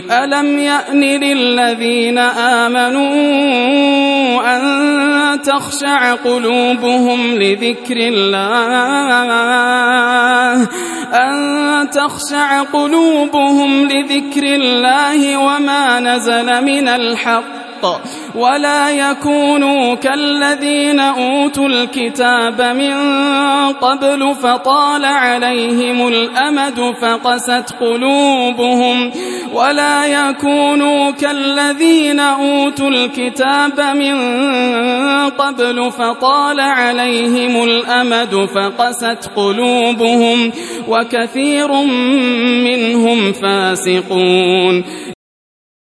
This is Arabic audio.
ألم يأن للذين آمنوا أن تخشع قلوبهم لذكر الله وما نزل من الحق ولا يكونوا كالذين أوتوا الكتاب من قبل فطال عليهم الأمد فقست قلوبهم وكثير منهم فاسقون